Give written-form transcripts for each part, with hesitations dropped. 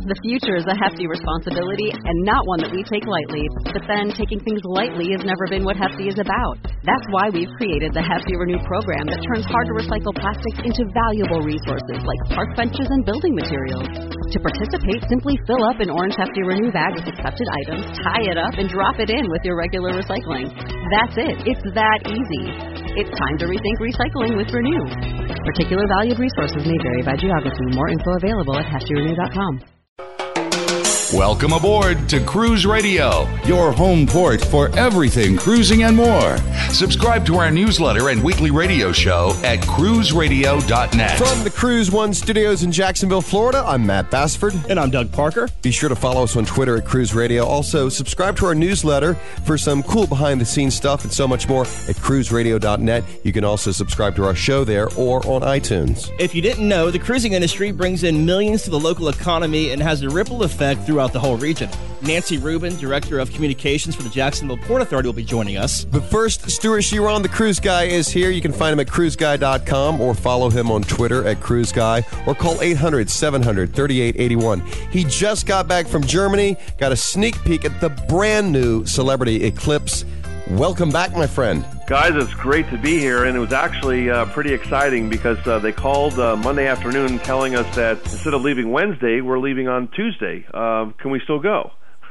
The future is a hefty responsibility and not one that we take lightly. But then, taking things lightly has never been what Hefty is about. That's why we've created the Hefty Renew program that turns hard-to-recycle plastics into valuable resources like park benches and building materials. To participate, simply fill up an orange Hefty Renew bag with accepted items, tie it up, and drop it in with your regular recycling. That's it. It's that easy. It's time to rethink recycling with Renew. Particular valued resources may vary by geography. More info available at heftyrenew.com. Welcome aboard to Cruise Radio, your home port for everything cruising and more. Subscribe to our newsletter and weekly radio show at cruiseradio.net. From the Cruise One studios in Jacksonville, Florida, I'm Matt Bassford. And I'm Doug Parker. Be sure to follow us on Twitter at Cruise Radio. Also, subscribe to our newsletter for some cool behind-the-scenes stuff and so much more at cruiseradio.net. You can also subscribe to our show there or on iTunes. If you didn't know, the cruising industry brings in millions to the local economy and has a ripple effect throughout the whole region. Nancy Rubin, Director of Communications for the Jacksonville Port Authority, will be joining us. But first, Stuart Chiron, the Cruise Guy, is here. You can find him at cruiseguy.com or follow him on Twitter at Cruise Guy or call 800-700-3881. He just got back from Germany, got a sneak peek at the brand new Celebrity Eclipse. Welcome back, my friend. Guys, it's great to be here, and it was actually pretty exciting because they called Monday afternoon telling us that instead of leaving Wednesday, we're leaving on Tuesday. Can we still go?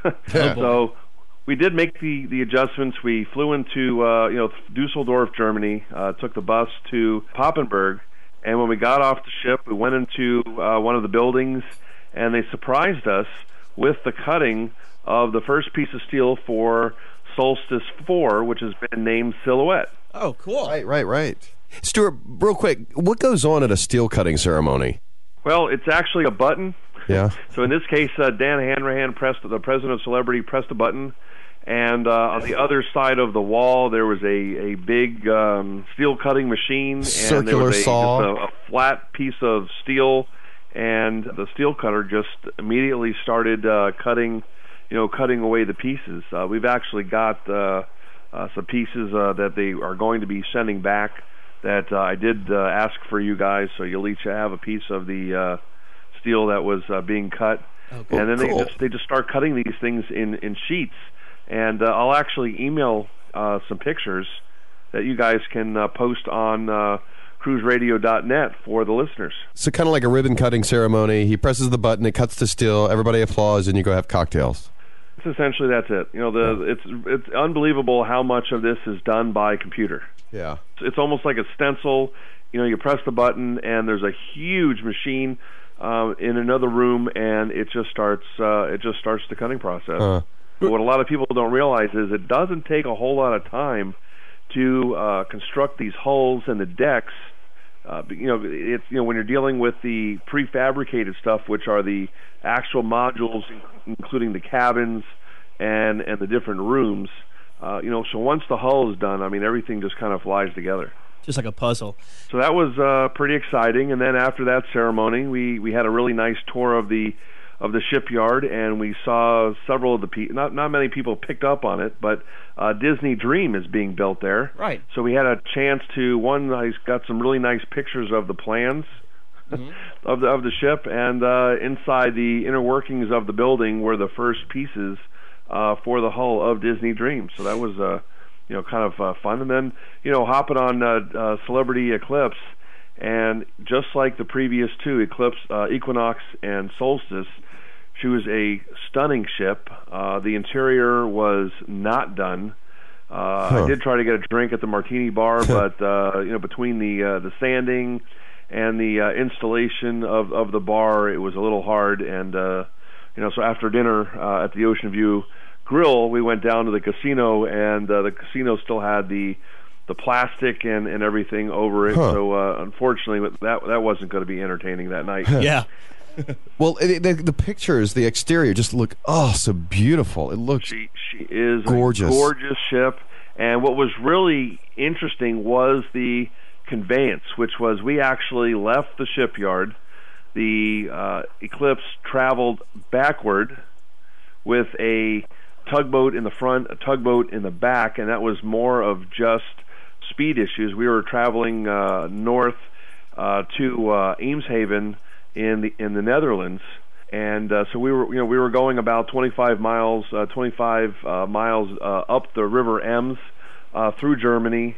So we did make the adjustments. We flew into Dusseldorf, Germany, took the bus to Papenburg, and when we got off the ship, we went into one of the buildings, and they surprised us with the cutting of the first piece of steel for Solstice 4, which has been named Silhouette. Oh, cool. Right. Stuart, real quick, what goes on at a steel cutting ceremony? Well, it's actually a button. Yeah. So in this case, Dan Hanrahan, the president of Celebrity, pressed a button, and on the other side of the wall, there was a big steel cutting machine. Circular and there was saw. Just a flat piece of steel, and the steel cutter just immediately started cutting away the pieces. We've actually got some pieces that they are going to be sending back that I did ask for you guys, so you'll each have a piece of the steel that was being cut. Oh, cool. And then they just start cutting these things in sheets. And I'll actually email some pictures that you guys can post on cruiseradio.net for the listeners. So kind of like a ribbon cutting ceremony. He presses the button, it cuts to steel, everybody applauds, and you go have cocktails. Essentially, that's it. It's unbelievable how much of this is done by computer. Yeah. It's almost like a stencil. You press the button, and there's a huge machine in another room, and it just starts the cutting process. But what a lot of people don't realize is it doesn't take a whole lot of time to construct these hulls and the decks. When you're dealing with the prefabricated stuff, which are the actual modules, including the cabins and the different rooms. So once the hull is done, everything just kind of flies together. Just like a puzzle. So that was pretty exciting. And then after that ceremony, we had a really nice tour of the shipyard, and we saw several of the people. Not many people picked up on it, but Disney Dream is being built there. Right. So we had a chance to I got some really nice pictures of the plans of the ship, and inside the inner workings of the building were the first pieces for the hull of Disney Dream. So that was kind of fun. And then hopping on Celebrity Eclipse. And just like the previous two, Eclipse, Equinox, and Solstice, she was a stunning ship. The interior was not done. I did try to get a drink at the Martini Bar, but between the sanding and the installation of the bar, it was a little hard. And so after dinner at the Ocean View Grill, we went down to the casino, and the casino still had the plastic and everything over it. So unfortunately, that wasn't going to be entertaining that night. Yeah. Well, the pictures, the exterior, just look so beautiful. It looks she is gorgeous. A gorgeous ship. And what was really interesting was the conveyance, which was we actually left the shipyard. The Eclipse traveled backward with a tugboat in the front, a tugboat in the back, and that was more of just speed issues. We were traveling north to Eemshaven in the Netherlands, And so we were going about 25 miles up the River Ems through Germany.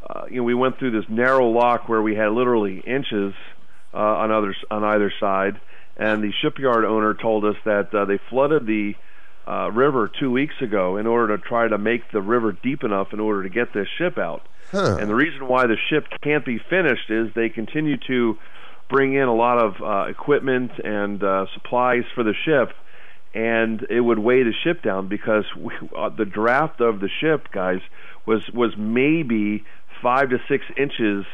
We went through this narrow lock where we had literally inches on either side, and the shipyard owner told us that they flooded the river 2 weeks ago in order to try to make the river deep enough in order to get this ship out. And the reason why the ship can't be finished is they continue to bring in a lot of equipment and supplies for the ship, and it would weigh the ship down because the draft of the ship, guys, was maybe 5 to 6 inches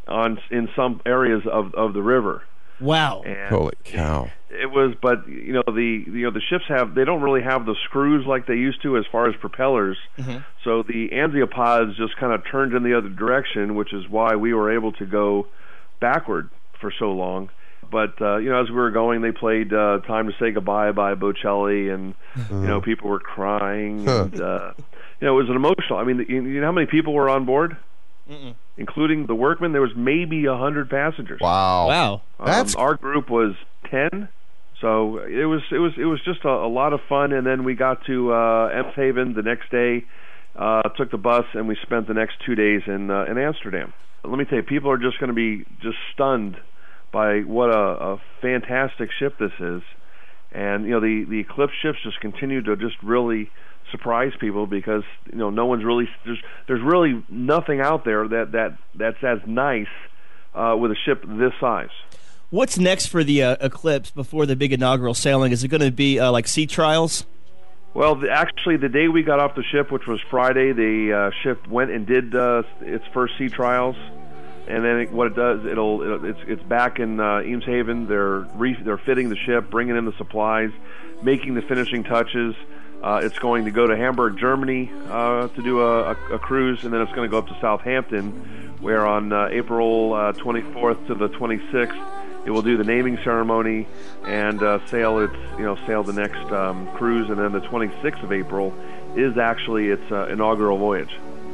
in some areas of the river. Wow! And holy cow! It was, but the ships they don't really have the screws like they used to as far as propellers. Mm-hmm. So the anthropods just kind of turned in the other direction, which is why we were able to go backward for so long. But as we were going, they played "Time to Say Goodbye" by Bocelli, and people were crying, and it was an emotional. I mean, you know how many people were on board? Mm-mm. Including the workmen, there was maybe 100 passengers. Wow! Our group was 10, so it was just a lot of fun. And then we got to Eemshaven the next day, took the bus, and we spent the next 2 days in Amsterdam. Let me tell you, people are just going to be just stunned by what a fantastic ship this is. And the Eclipse ships just continue to just really surprise people because no one's really there's really nothing out there that's as nice with a ship this size. What's next for the Eclipse before the big inaugural sailing? Is it going to be like sea trials? Well, actually, the day we got off the ship, which was Friday, the ship went and did its first sea trials. And then what it does, it's back in Eemshaven. They're fitting the ship, bringing in the supplies, making the finishing touches. It's going to go to Hamburg, Germany, to do a cruise, and then it's going to go up to Southampton, where on April 24th to the 26th, it will do the naming ceremony and sail the next cruise, and then the 26th of April is actually its inaugural voyage.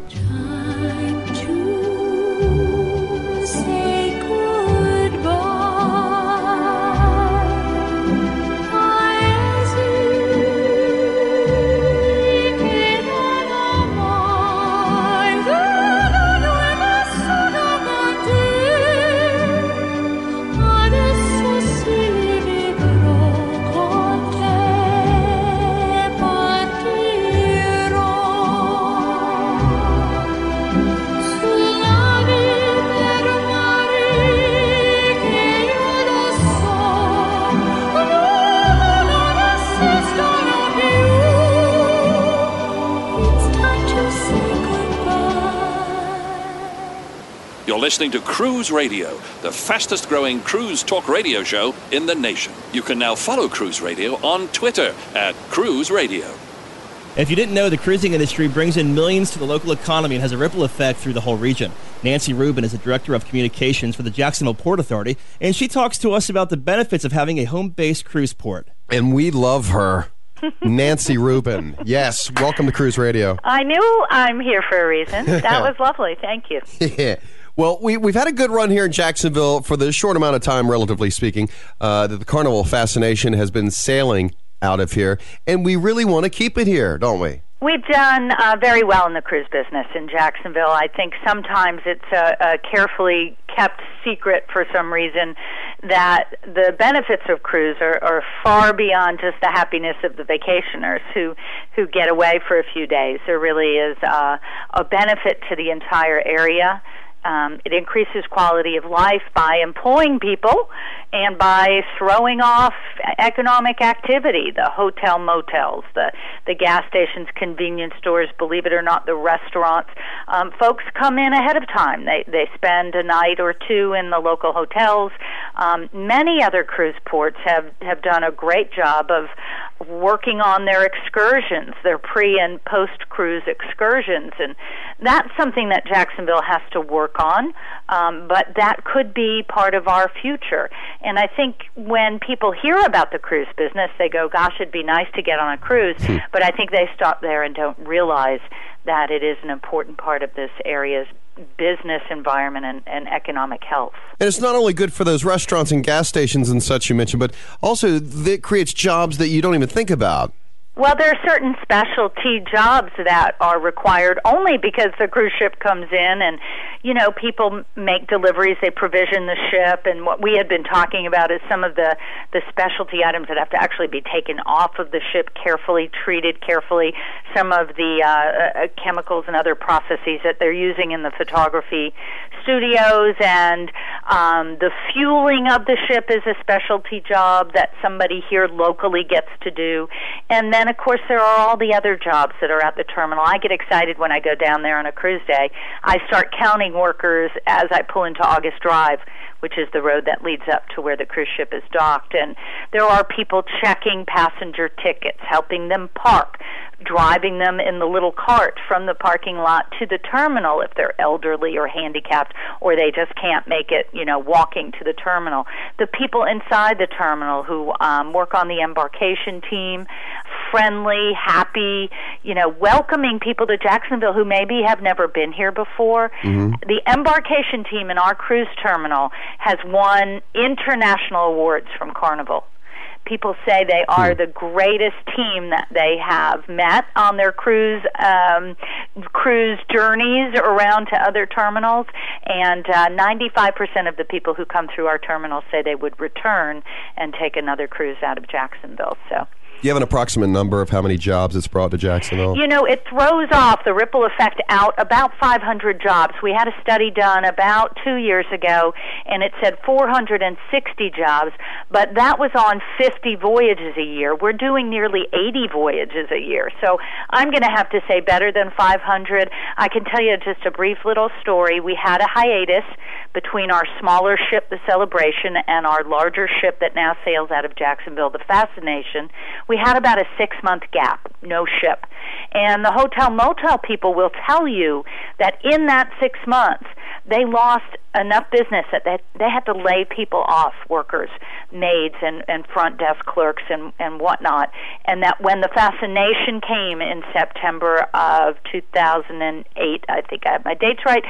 Listening to Cruise Radio, the fastest growing cruise talk radio show in the nation. You can now follow Cruise Radio on Twitter @Cruise Radio. If you didn't know, the cruising industry brings in millions to the local economy and has a ripple effect through the whole region. Nancy Rubin is the Director of Communications for the Jacksonville Port Authority, and she talks to us about the benefits of having a home-based cruise port. And we love her. Nancy Rubin. Yes, welcome to Cruise Radio. I knew I'm here for a reason. That was lovely. Thank you. Yeah. Well, we've had a good run here in Jacksonville for the short amount of time, relatively speaking, that the Carnival Fascination has been sailing out of here, and we really want to keep it here, don't we? We've done very well in the cruise business in Jacksonville. I think sometimes it's a carefully kept secret for some reason that the benefits of cruise are far beyond just the happiness of the vacationers who get away for a few days. There really is a benefit to the entire area. It increases quality of life by employing people and by throwing off economic activity, the hotel motels, the gas stations, convenience stores, believe it or not, the restaurants. Folks come in ahead of time. They spend a night or two in the local hotels. Many other cruise ports have done a great job of working on their excursions, their pre- and post-cruise excursions, and that's something that Jacksonville has to work on, but that could be part of our future. And I think when people hear about the cruise business, they go, gosh, it'd be nice to get on a cruise, but I think they stop there and don't realize that it is an important part of this area's business environment and economic health. And it's not only good for those restaurants and gas stations and such you mentioned, but also it creates jobs that you don't even think about. Well, there are certain specialty jobs that are required only because the cruise ship comes in and, you know, people make deliveries, they provision the ship, and what we had been talking about is some of the specialty items that have to actually be taken off of the ship carefully, treated carefully, some of the chemicals and other processes that they're using in the photography studios, and the fueling of the ship is a specialty job that somebody here locally gets to do. And then, of course, there are all the other jobs that are at the terminal. I get excited when I go down there on a cruise day. I start counting workers as I pull into August Drive, which is the road that leads up to where the cruise ship is docked. And there are people checking passenger tickets, helping them park, driving them in the little cart from the parking lot to the terminal if they're elderly or handicapped or they just can't make it, you know, walking to the terminal. The people inside the terminal who work on the embarkation team, friendly, happy, you know, welcoming people to Jacksonville who maybe have never been here before. Mm-hmm. The embarkation team in our cruise terminal has won international awards from Carnival. People say they are the greatest team that they have met on their cruise journeys around to other terminals, and 95% of the people who come through our terminal say they would return and take another cruise out of Jacksonville. So. Do you have an approximate number of how many jobs it's brought to Jacksonville? You know, it throws off the ripple effect out about 500 jobs. We had a study done about 2 years ago, and it said 460 jobs, but that was on 50 voyages a year. We're doing nearly 80 voyages a year, so I'm going to have to say better than 500. I can tell you just a brief little story. We had a hiatus between our smaller ship, the Celebration, and our larger ship that now sails out of Jacksonville, the Fascination. We had about a 6-month gap, no ship. And the hotel motel people will tell you that in that 6 months, they lost enough business that they had to lay people off, workers, maids and front desk clerks and whatnot. And that when the Fascination came in September of 2008, I think I have my dates right,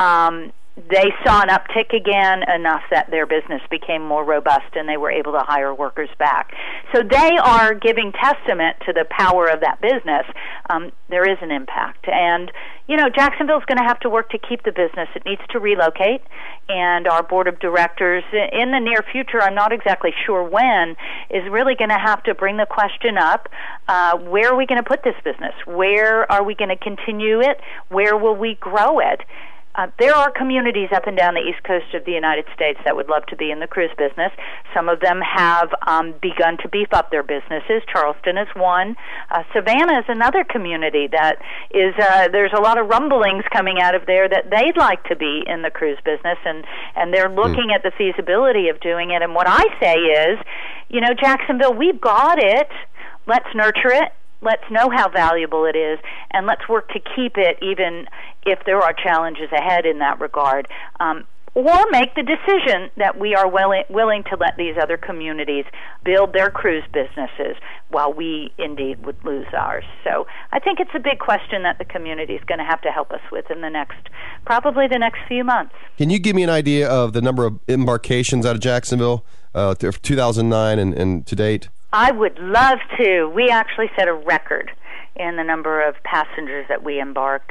they saw an uptick again enough that their business became more robust and they were able to hire workers back. So they are giving testament to the power of that business. There is an impact. And, you know, Jacksonville's going to have to work to keep the business. It needs to relocate. And our board of directors, in the near future, I'm not exactly sure when, is really going to have to bring the question up, where are we going to put this business? Where are we going to continue it? Where will we grow it? There are communities up and down the East Coast of the United States that would love to be in the cruise business. Some of them have begun to beef up their businesses. Charleston is one. Savannah is another community that is, there's a lot of rumblings coming out of there that they'd like to be in the cruise business, and they're looking at the feasibility of doing it. And what I say is, you know, Jacksonville, we've got it. Let's nurture it. Let's know how valuable it is, and let's work to keep it even if there are challenges ahead in that regard. Or make the decision that we are willing to let these other communities build their cruise businesses while we indeed would lose ours. So I think it's a big question that the community is going to have to help us with in probably the next few months. Can you give me an idea of the number of embarkations out of Jacksonville 2009 and to date? I would love to. We actually set a record in the number of passengers that we embarked.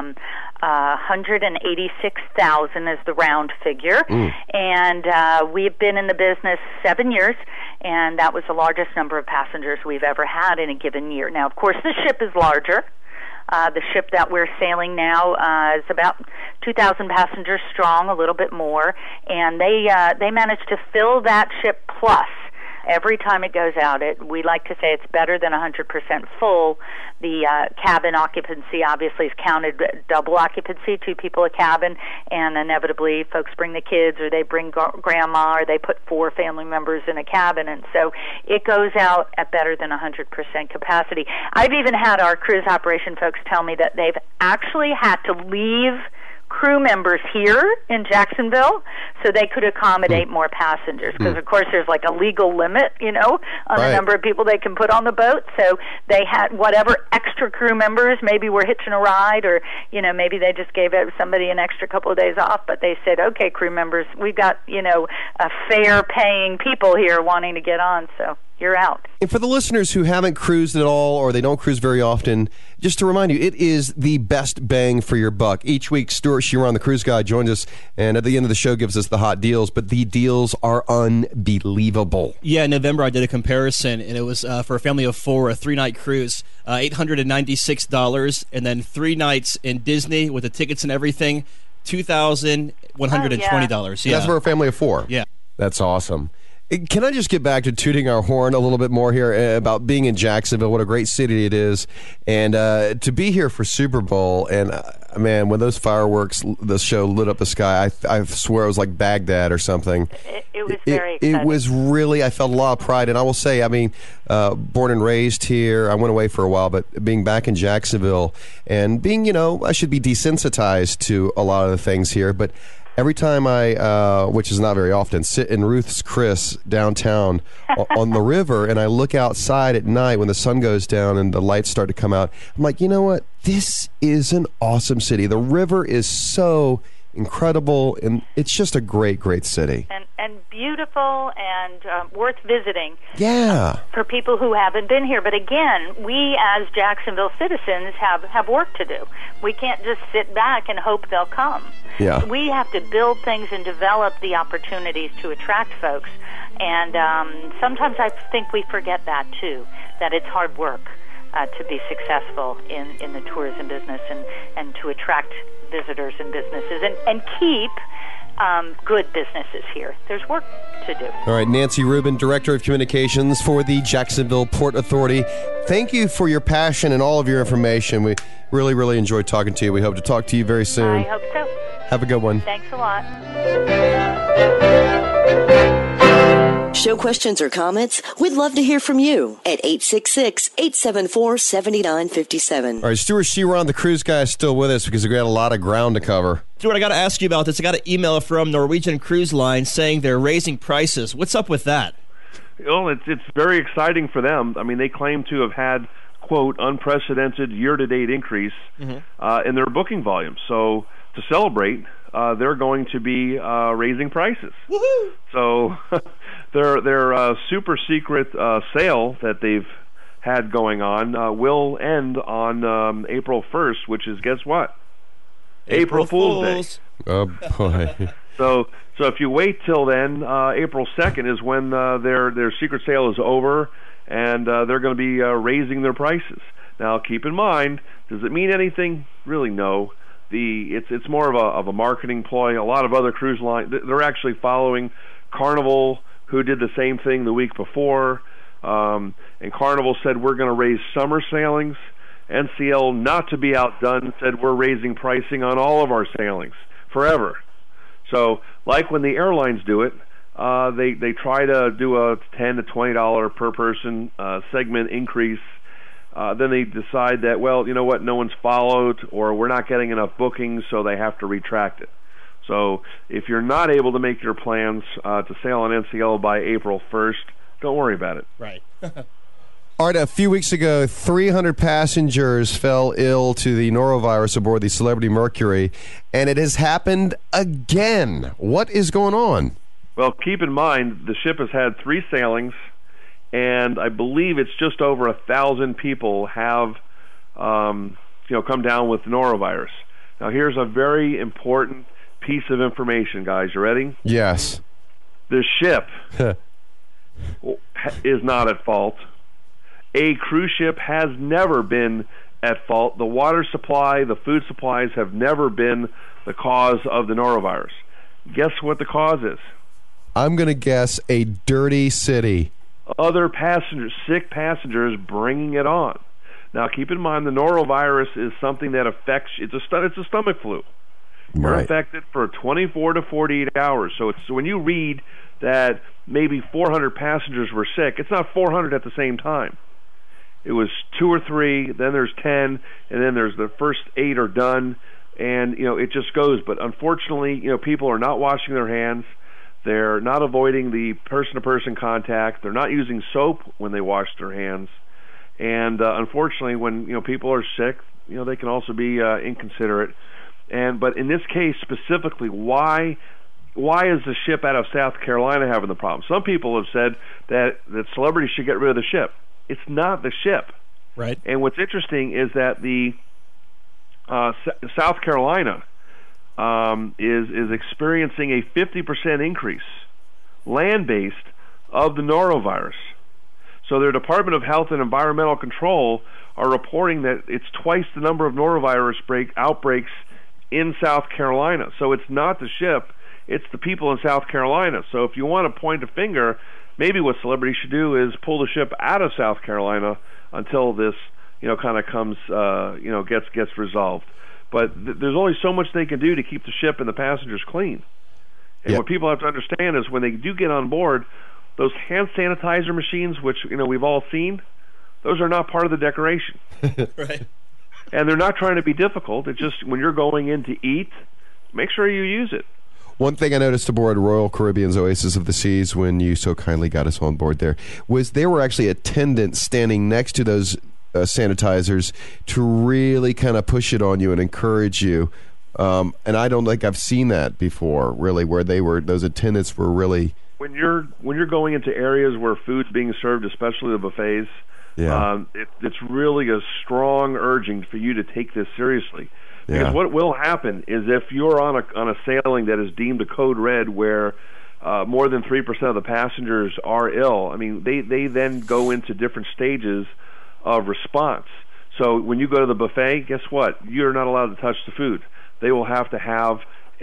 186,000 is the round figure. And we've been in the business 7 years, and that was the largest number of passengers we've ever had in a given year. Now, of course, the ship is larger. The ship that we're sailing now is about 2,000 passengers strong, a little bit more, and they managed to fill that ship plus. Every time it goes out, we like to say it's better than 100% full. The cabin occupancy obviously is counted double occupancy, 2 people a cabin, and inevitably folks bring the kids or they bring grandma or they put 4 family members in a cabin, and so it goes out at better than 100% capacity. I've even had our cruise operation folks tell me that they've actually had to leave crew members here in Jacksonville so they could accommodate more passengers, because of course there's like a legal limit, on the number of people they can put on the boat. So they had whatever extra crew members maybe were hitching a ride, or maybe they just gave somebody an extra couple of days off, but they said, okay, crew members, we've got a fair paying people here wanting to get on, so you're out. And for the listeners who haven't cruised at all, or they don't cruise very often, just to remind you, it is the best bang for your buck. Each week, Stuart Chiron, the cruise guy, joins us, and at the end of the show gives us the hot deals, but the deals are unbelievable. Yeah, in November I did a comparison, and it was for a family of 4, a 3-night cruise, $896, and then 3 nights in Disney with the tickets and everything, $2,120. Yeah. That's for a family of 4. Yeah. That's awesome. Can I just get back to tooting our horn a little bit more here about being in Jacksonville, what a great city it is, and to be here for Super Bowl, and man, when those fireworks, the show lit up the sky, I swear it was like Baghdad or something. It was very exciting. It was really, I felt a lot of pride, and I will say, born and raised here, I went away for a while, but being back in Jacksonville, and being, I should be desensitized to a lot of the things here, but every time I, which is not very often, sit in Ruth's Chris downtown on the river, and I look outside at night when the sun goes down and the lights start to come out, I'm like, you know what? This is an awesome city. The river is so incredible, and it's just a great, great city. And beautiful and worth visiting. Yeah. For people who haven't been here. But again, we as Jacksonville citizens have work to do. We can't just sit back and hope they'll come. Yeah. We have to build things and develop the opportunities to attract folks. And sometimes I think we forget that too, that it's hard work to be successful in the tourism business and to attract visitors and businesses and keep good businesses here. There's work to do. All right, Nancy Rubin, Director of Communications for the Jacksonville Port Authority. Thank you for your passion and all of your information. We really, really enjoyed talking to you. We hope to talk to you very soon. I hope so. Have a good one. Thanks a lot. Show questions or comments? We'd love to hear from you at 866-874-7957. All right, Stuart Chiron, the cruise guy, is still with us because we got a lot of ground to cover. Stuart, I got to ask you about this. I got an email from Norwegian Cruise Line saying they're raising prices. What's up with that? Well, it's very exciting for them. I mean, they claim to have had, quote, unprecedented year-to-date increase in their booking volume. So to celebrate, they're going to be raising prices. Woohoo! So their super secret sale that they've had going on will end on April 1st, which is, guess what? April Fool's Day. Oh, boy. So if you wait till then, April 2nd is when their secret sale is over, and they're going to be raising their prices. Now, keep in mind, does it mean anything? Really, no. It's more of a marketing ploy. A lot of other cruise lines, they're actually following Carnival, who did the same thing the week before. And Carnival said, we're going to raise summer sailings. NCL, not to be outdone, said we're raising pricing on all of our sailings forever. So, like when the airlines do it, they try to do a $10 to $20 per person segment increase. Then they decide that, well, you know what, no one's followed, or we're not getting enough bookings, so they have to retract it. So if you're not able to make your plans to sail on NCL by April 1st, don't worry about it. Right. All right, a few weeks ago, 300 passengers fell ill to the norovirus aboard the Celebrity Mercury, and it has happened again. What is going on? Well, keep in mind, the ship has had 3 sailings, and I believe it's just over 1,000 people have come down with norovirus. Now, here's a very important piece of information, guys. You ready? Yes. The ship is not at fault. A cruise ship has never been at fault. The water supply, the food supplies have never been the cause of the norovirus. Guess what the cause is? I'm going to guess a dirty city. Other passengers, sick passengers, bringing it on. Now, keep in mind, the norovirus is something that affects. It's a stomach flu. You're Right. affected for 24 to 48 hours. So when you read that maybe 400 passengers were sick, it's not 400 at the same time. It was 2 or 3, then there's 10, and then there's the first 8 are done. and it just goes. But unfortunately, people are not washing their hands. They're not avoiding the person-to-person contact. They're not using soap when they wash their hands. And unfortunately, when people are sick, they can also be inconsiderate. But in this case specifically, why is the ship out of South Carolina having the problem? Some people have said that celebrities should get rid of the ship. It's not the ship. Right. And what's interesting is that the South Carolina is experiencing a 50% increase, land-based, of the norovirus. So their Department of Health and Environmental Control are reporting that it's twice the number of norovirus outbreaks in South Carolina. So it's not the ship, it's the people in South Carolina. So if you want to point a finger, maybe what celebrities should do is pull the ship out of South Carolina until this, kind of comes, gets resolved. But there's only so much they can do to keep the ship and the passengers clean. And what people have to understand is when they do get on board, those hand sanitizer machines, which we've all seen, those are not part of the decoration. Right. And they're not trying to be difficult. It's just when you're going in to eat, make sure you use it. One thing I noticed aboard Royal Caribbean's Oasis of the Seas when you so kindly got us on board there was there were actually attendants standing next to those sanitizers to really kind of push it on you and encourage you. And I don't think I've seen that before, really, where those attendants were really... When you're going into areas where food's being served, especially the buffets, it's really a strong urging for you to take this seriously. Because what will happen is if you're on a sailing that is deemed a code red where more than 3% of the passengers are ill, I mean, they then go into different stages of response. So when you go to the buffet, guess what? You're not allowed to touch the food. They will have to have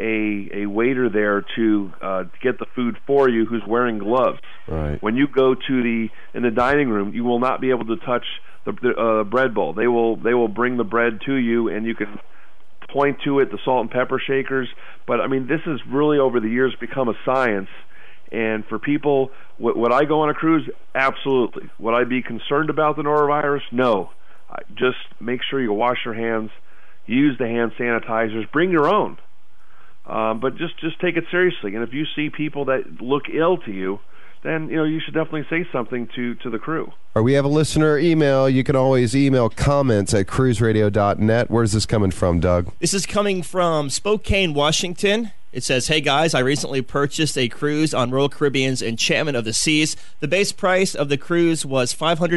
a waiter there to get the food for you who's wearing gloves. Right. When you go in the dining room, you will not be able to touch the bread bowl. They will bring the bread to you, and you can point to it, the salt and pepper shakers. But I mean, this has really over the years become a science. And for people, would I go on a cruise? Absolutely. Would I be concerned about the norovirus? No. Just make sure you wash your hands, use the hand sanitizers, bring your own. But just take it seriously. And if you see people that look ill to you, then you should definitely say something to the crew. Or we have a listener email. You can always email comments at cruiseradio.net. Where's this coming from, Doug? This is coming from Spokane, Washington. It says, "Hey guys, I recently purchased a cruise on Royal Caribbean's Enchantment of the Seas. The base price of the cruise was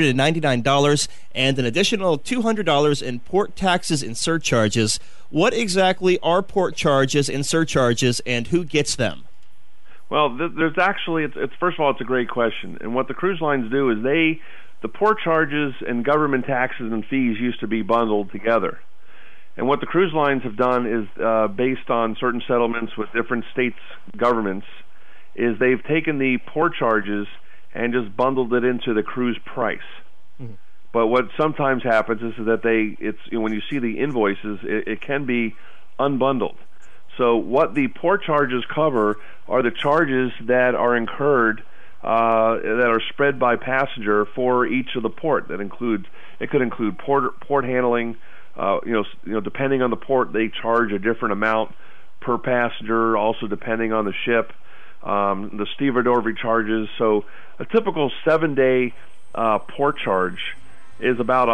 $599 and an additional $200 in port taxes and surcharges. What exactly are port charges and surcharges, and who gets them?" Well, there's actually, first of all, it's a great question. And what the cruise lines do is the port charges and government taxes and fees used to be bundled together. And what the cruise lines have done is, based on certain settlements with different states' governments, is they've taken the port charges and just bundled it into the cruise price. Mm-hmm. But what sometimes happens is that when you see the invoices, it can be unbundled. So what the port charges cover are the charges that are incurred that are spread by passenger for each of the port. It could include port handling. Depending on the port, they charge a different amount per passenger. Also, depending on the ship, the stevedore charges. So, a typical 7-day port charge is about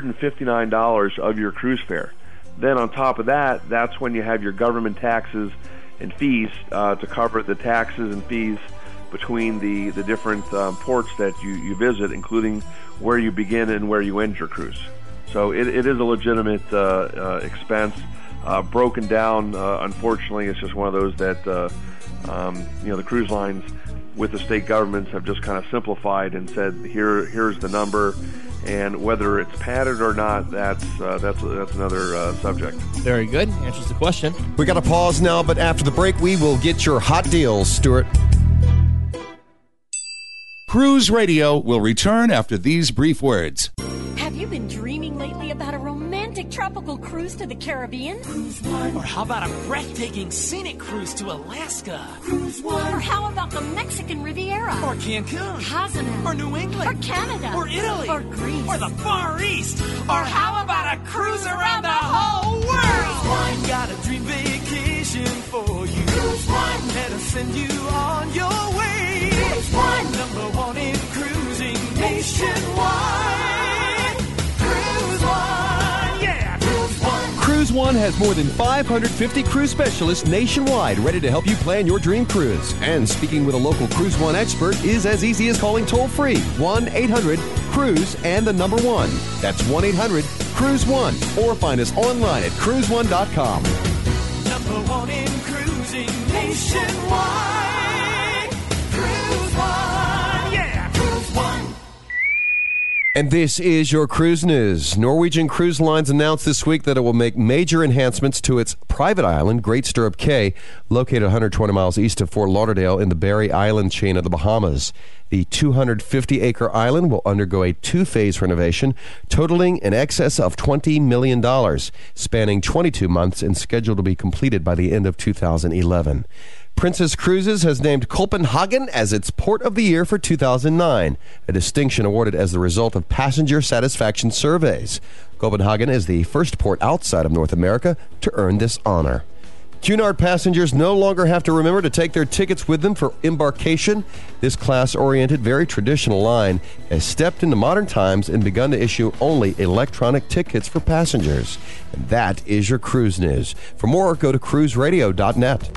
$159 of your cruise fare. Then, on top of that, that's when you have your government taxes and fees to cover the taxes and fees between the different ports that you visit, including where you begin and where you end your cruise. So it is a legitimate expense. Broken down, unfortunately, it's just one of those that the cruise lines with the state governments have just kind of simplified and said, here's the number, and whether it's padded or not, that's another subject. Very good. Answers the question. We got to pause now, but after the break, we will get your hot deals, Stuart. Cruise Radio will return after these brief words. Have you been dreaming lately about a romantic tropical cruise to the Caribbean? Cruise One. Or how about a breathtaking scenic cruise to Alaska? Cruise One. Or how about the Mexican Riviera? Or Cancun? Cozumel? Or New England? Or Canada? Or Italy? Or Greece? Or the Far East? Or how about a cruise around the whole world? Cruise One. Got a Nationwide. Cruise One. Yeah, Cruise One. Cruise One has more than 550 cruise specialists nationwide ready to help you plan your dream cruise. And speaking with a local Cruise One expert is as easy as calling toll-free 1-800-CRUISE and the number 1. That's 1-800-CRUISE-1. Or find us online at cruise1.com. Number one in cruising nationwide. Cruise One. Yeah, Cruise One. And this is your cruise news. Norwegian Cruise Lines announced this week that it will make major enhancements to its private island, Great Stirrup Cay, located 120 miles east of Fort Lauderdale in the Berry Island chain of the Bahamas. The 250-acre island will undergo a two-phase renovation, totaling in excess of $20 million, spanning 22 months and scheduled to be completed by the end of 2011. Princess Cruises has named Copenhagen as its Port of the Year for 2009, a distinction awarded as the result of passenger satisfaction surveys. Copenhagen is the first port outside of North America to earn this honor. Cunard passengers no longer have to remember to take their tickets with them for embarkation. This class-oriented, very traditional line has stepped into modern times and begun to issue only electronic tickets for passengers. And that is your cruise news. For more, go to cruiseradio.net.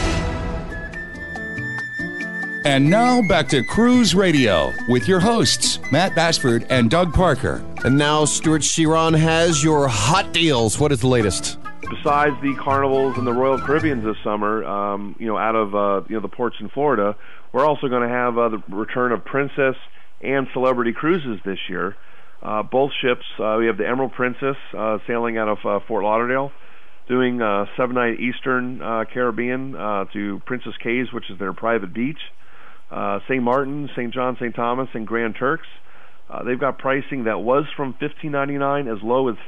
And now back to Cruise Radio with your hosts, Matt Bassford and Doug Parker. And now Stuart Chiron has your hot deals. What is the latest? Besides the carnivals and the Royal Caribbeans this summer, out of the ports in Florida, we're also going to have the return of Princess and Celebrity cruises this year. Both ships, we have the Emerald Princess sailing out of Fort Lauderdale, doing 7-night Eastern Caribbean to Princess Cays, which is their private beach. St. Martin, St. John, St. Thomas, and Grand Turks. They've got pricing that was from $1,599 as low as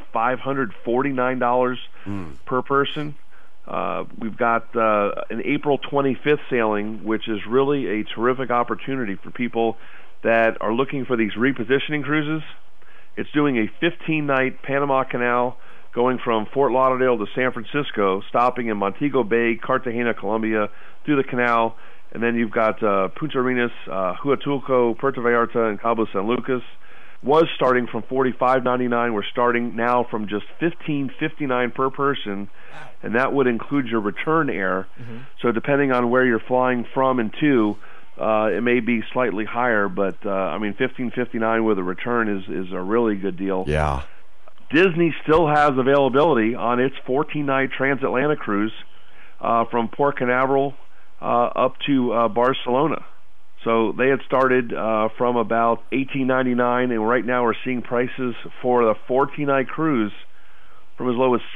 $549 per person. We've got an April 25th sailing, which is really a terrific opportunity for people that are looking for these repositioning cruises. It's doing a 15-night Panama Canal going from Fort Lauderdale to San Francisco, stopping in Montego Bay, Cartagena, Colombia, through the canal. And then you've got Punta Arenas, Huatulco, Puerto Vallarta, and Cabo San Lucas. Was starting from $45.99. We're starting now from just $15.59 per person, and that would include your return air. Mm-hmm. So depending on where you're flying from and to, it may be slightly higher. But $15.59 with a return is a really good deal. Yeah. Disney still has availability on its 14-night transatlantic cruise from Port Canaveral up to Barcelona. So they had started from about $18.99, and right now we're seeing prices for the 14-night cruise from as low as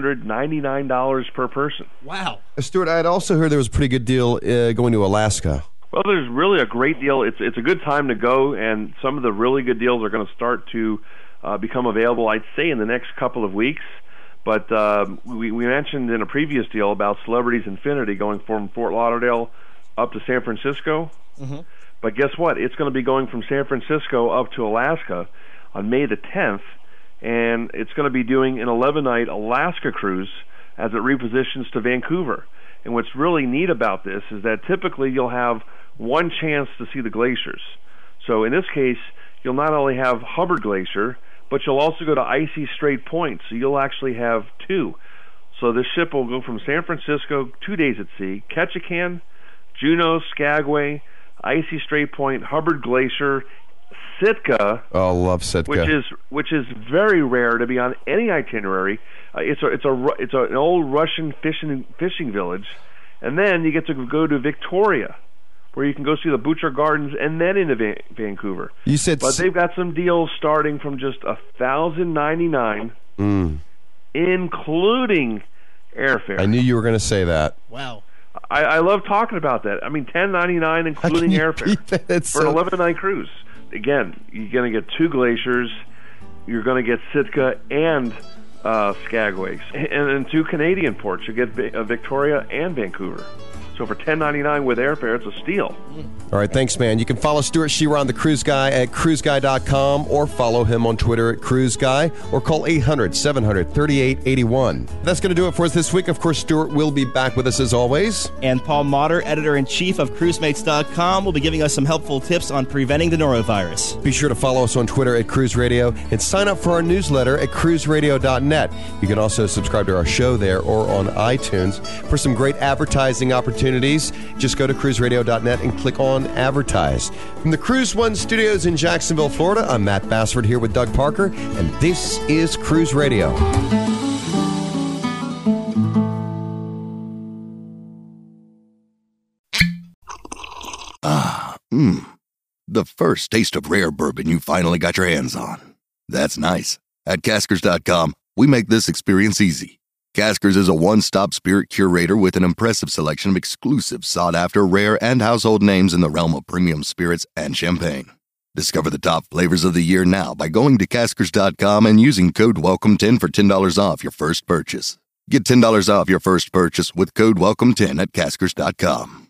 $699 per person. Wow. Stuart, I had also heard there was a pretty good deal going to Alaska. Well, there's really a great deal. It's a good time to go, and some of the really good deals are going to start to become available, I'd say, in the next couple of weeks. But we mentioned in a previous deal about Celebrities Infinity going from Fort Lauderdale up to San Francisco. Mm-hmm. But guess what? It's going to be going from San Francisco up to Alaska on May the 10th, and it's going to be doing an 11-night Alaska cruise as it repositions to Vancouver. And what's really neat about this is that typically you'll have one chance to see the glaciers. So in this case, you'll not only have Hubbard Glacier, but you'll also go to Icy Strait Point, so you'll actually have two. So this ship will go from San Francisco, 2 days at sea, Ketchikan, Juneau, Skagway, Icy Strait Point, Hubbard Glacier, Sitka. Oh, love Sitka. Which is very rare to be on any itinerary. It's an old Russian fishing village, and then you get to go to Victoria, where you can go see the Butcher Gardens, and then into Vancouver. But they've got some deals starting from just $1,099, including airfare. I knew you were going to say that. Wow. I love talking about that. I mean, $10.99 including airfare for an 11-night cruise. Again, you're going to get two glaciers. You're going to get Sitka and Skagway, and two Canadian ports. You get Victoria and Vancouver. So for $10.99 with airfare, it's a steal. All right, thanks, man. You can follow Stuart Chiron, the Cruise Guy, at cruiseguy.com or follow him on Twitter at Cruise Guy or call 800-700-3881. That's going to do it for us this week. Of course, Stuart will be back with us as always. And Paul Motter, editor-in-chief of cruisemates.com, will be giving us some helpful tips on preventing the norovirus. Be sure to follow us on Twitter at Cruise Radio and sign up for our newsletter at cruiseradio.net. You can also subscribe to our show there or on iTunes. For some great advertising opportunities, just go to cruiseradio.net and click on Advertise. From the Cruise One studios in Jacksonville, Florida, I'm Matt Bassford here with Doug Parker, and this is Cruise Radio. The first taste of rare bourbon you finally got your hands on. That's nice. At Caskers.com, we make this experience easy. Caskers is a one-stop spirit curator with an impressive selection of exclusive, sought-after, rare, and household names in the realm of premium spirits and champagne. Discover the top flavors of the year now by going to Caskers.com and using code WELCOME10 for $10 off your first purchase. Get $10 off your first purchase with code WELCOME10 at Caskers.com.